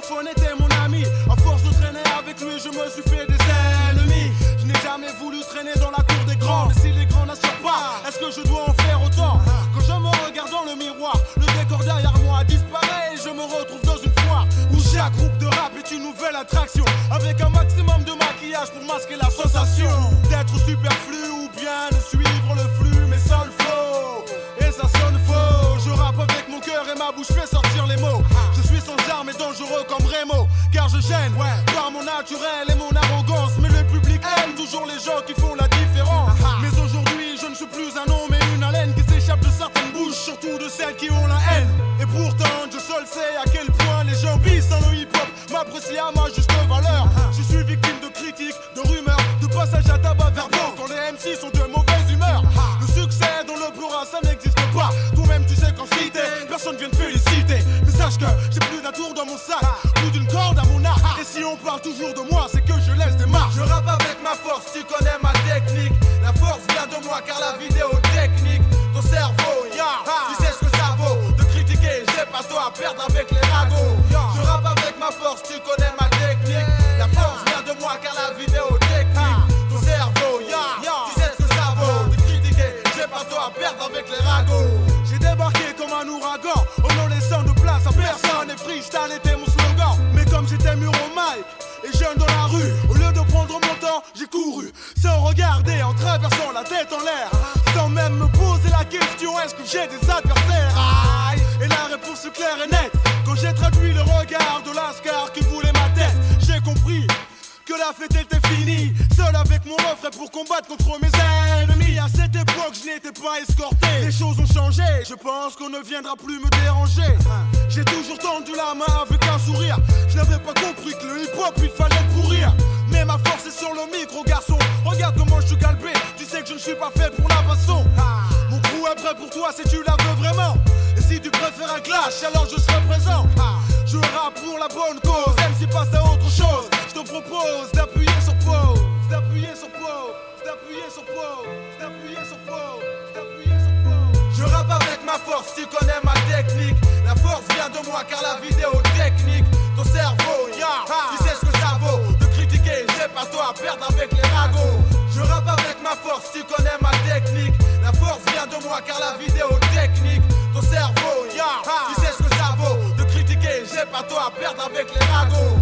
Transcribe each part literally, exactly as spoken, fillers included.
smartphone était mon ami. À force de traîner avec lui, je me suis fait des ennemis. Je n'ai jamais voulu traîner dans la cour des grands. Mais si les grands n'assurent pas, est-ce que je dois en faire autant? Quand je me regarde dans le miroir, le décor derrière moi disparaît et je me retrouve dans une foire où chaque groupe de rap est une nouvelle attraction, avec un maximum de maquillage pour masquer la sensation d'être superflu ou bien de suivre le flux, mais sans le flow. Et ça sonne faux. Je rappe avec mon cœur et ma bouche fait sortir les mots. Je suis sans armes et dangereux comme Remo, car je gêne par mon naturel et mon arrogance. Mais le public aime toujours les gens qui font la différence. Mais aujourd'hui je ne suis plus un nom mais une haleine qui s'échappe de certaines bouches, surtout de celles qui ont la haine. Et pourtant je seul sais à quel point les gens pissent dans le hip-hop, m'apprécient à ma juste valeur. Je suis victime de critiques, de rumeurs, de passages à tabac verbaux quand les M C sont de mauvaise humeur. Le succès dans le plural ça n'existe pas. Toi-même tu sais qu'en cité, personne vient te féliciter. Mais sache que j'ai plus d'un tour dans mon sac, plus d'une corde à mon arc. Et si on parle toujours de moi, c'est que je laisse des marques. Je rappe avec ma force, tu connais ma technique. La force vient de moi car la vidéo technique. Ton cerveau, yeah, tu sais ce que ça vaut. De critiquer, j'ai pas toi à perdre avec les ragots. Je rappe avec ma force, tu connais ma technique. La force vient de moi car la vidéo technique. Ton cerveau, yeah, tu sais ce que ça vaut. De critiquer, j'ai pas toi à perdre avec les ragots. J'ai débarqué comme un ouragan, en ne laissant de place à personne. Et freestyle était mon slogan. Mais comme j'étais mûr au mic et jeune dans la rue, au lieu de prendre mon temps, j'ai couru sans regarder, en traversant la tête en l'air, sans même me poser la question, est-ce que j'ai des adversaires? Aïe. Et la réponse est claire et nette. Quand j'ai traduit le regard de Lascar qui voulait ma tête, j'ai compris que la fête était finie. Seul avec mon refrain pour combattre contre mes ennemis. À cette époque je n'étais pas escorté. Les choses ont changé, je pense qu'on ne viendra plus me déranger. J'ai toujours tendu la main avec un sourire. Je n'avais pas compris que le hip-hop il fallait le pourrir. Mais ma force est sur le micro garçon. Regarde comment je suis galbé, tu sais que je ne suis pas fait pour la baston. Mon crew est prêt pour toi si tu la veux vraiment. Et si tu préfères un clash alors je serai présent. Je rappe pour la bonne cause, même si passe à autre chose. Je te propose d'appuyer sur pause, d'appuyer sur pause, d'appuyer sur pause, d'appuyer sur pause, d'appuyer sur pause. Je rappe avec ma force, tu connais ma technique. La force vient de moi car la vidéo technique. Ton cerveau, yeah, tu sais ce que ça vaut. De critiquer, j'ai pas toi à perdre avec les ragots. Je rappe avec ma force, tu connais ma technique. La force vient de moi car la vidéo technique. Ton cerveau, yeah, tu sais ce que ça vaut. De critiquer, j'ai pas toi à perdre avec les ragots.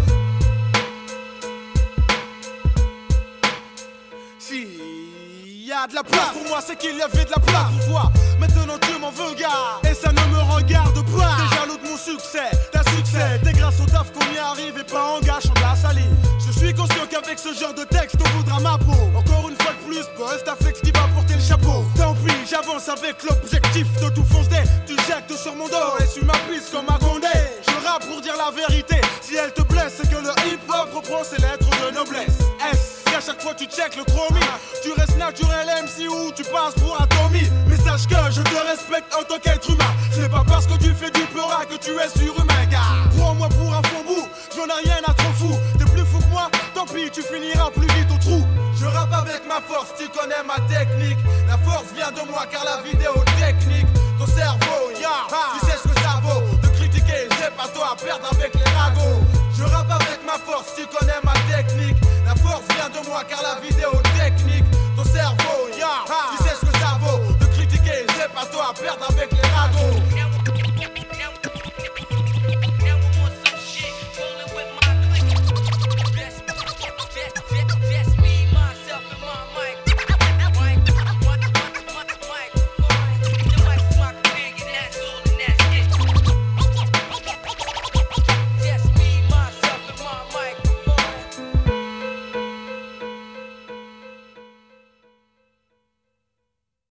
Si y a de la place pour moi, c'est qu'il y avait de la place pour toi. Maintenant tu m'en veux, gars, et ça ne me regarde pas. T'es jaloux de mon succès, t'as succès. T'es grâce au taf qu'on y arrive et pas en gâchant de la salive. Je suis conscient qu'avec ce genre de texte on voudra ma peau. Encore une fois de plus, boss, t'as flex qui va porter le chapeau. Tant pis, j'avance avec l'objectif de tout foncer. Tu jettes sur mon dos et tu m'appuies comme un Condé. Je rappe pour dire la vérité, si elle te blesse c'est que le hip-hop reprend ses lettres de noblesse. S à chaque fois tu check le chromie. Tu restes naturel M C ou tu passes pour un Tommy. Mais sache que je te respecte en tant qu'être humain. Ce n'est pas parce que tu fais du pleura que tu es surhumain, gars. Prends-moi pour un faux bout, j'en ai rien à trop fou. T'es plus fou que moi, tant pis tu finiras plus vite au trou. Je rappe avec ma force, tu connais ma technique. La force vient de moi car la vidéo technique. Ton cerveau, yeah, tu sais ce que ça vaut. De critiquer, j'ai pas toi à perdre avec les ragots. Je rappe avec ma force, tu connais ma technique. La force vient de moi car la vidéo